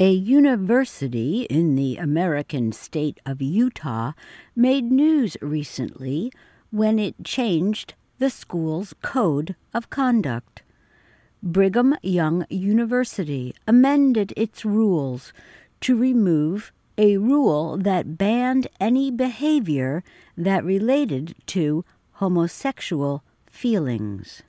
A university in the American state of Utah made news recently when it changed the school's code of conduct. Brigham Young University amended its rules to remove a rule that banned any behavior that related to homosexual feelings.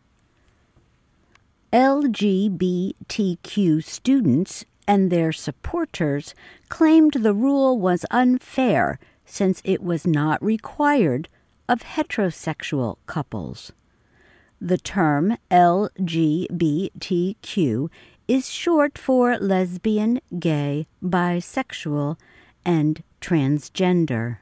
LGBTQ students and their supporters claimed the rule was unfair since it was not required of heterosexual couples. The term LGBTQ is short for lesbian, gay, bisexual, and transgender.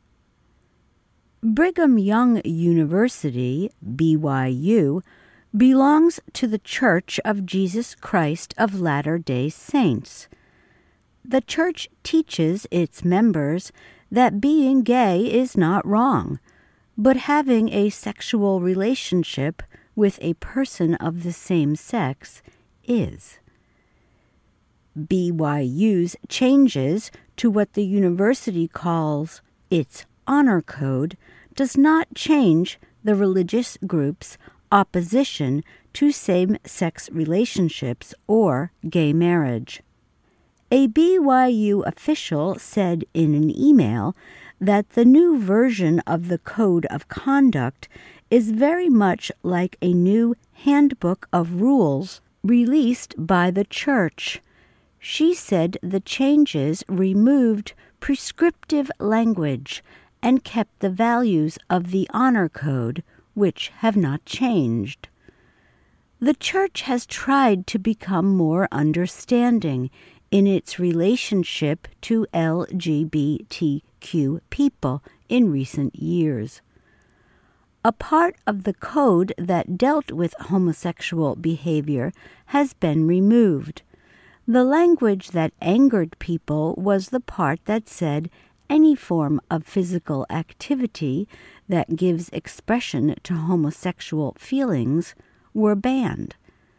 Brigham Young University, BYU, belongs to the Church of Jesus Christ of Latter-day Saints. The church teaches its members that being gay is not wrong, but having a sexual relationship with a person of the same sex is. BYU's changes to what the university calls its honor code does not change the religious group's opposition to same-sex relationships or gay marriage. A BYU official said in an email that the new version of the Code of Conduct is very much like a new handbook of rules released by the church. She said the changes removed prescriptive language and kept the values of the honor code, which have not changed. The church has tried to become more understanding in its relationship to LGBTQ people in recent years. A part of the code that dealt with homosexual behavior has been removed. The language that angered people was the part that said any form of physical activity that gives expression to homosexual feelings were banned.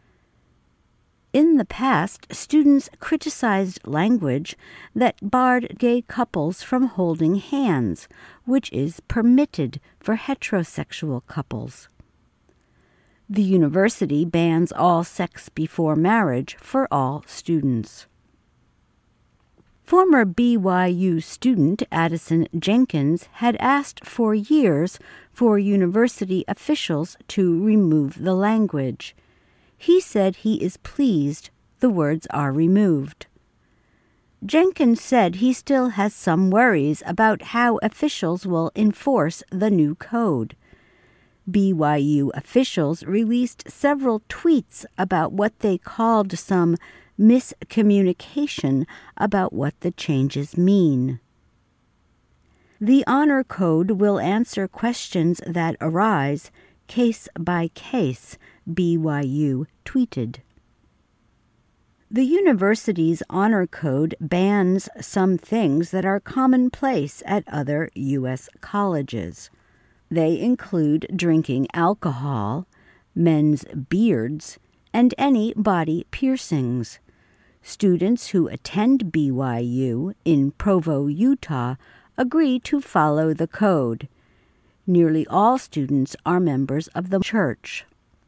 In the past, students criticized language that barred gay couples from holding hands, which is permitted for heterosexual couples. The university bans all sex before marriage for all students. Former BYU student Addison Jenkins had asked for years for university officials to remove the language. He said he is pleased the words are removed. Jenkins said he still has some worries about how officials will enforce the new code. BYU officials released several tweets about what they called some miscommunication about what the changes mean. The Honor Code will answer questions that arise case by case, BYU tweeted. The university's Honor Code bans some things that are commonplace at other U.S. colleges. They include drinking alcohol, men's beards, and any body piercings. Students who attend BYU in Provo, Utah, agree to follow the code. Nearly all students are members of the church.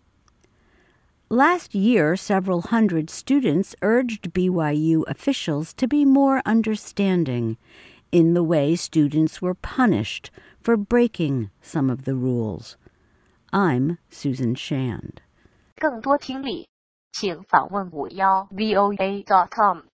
Last year, several hundred students urged BYU officials to be more understanding in the way students were punished for breaking some of the rules. I'm Susan Shand. 更多听力，请访问51voa.com。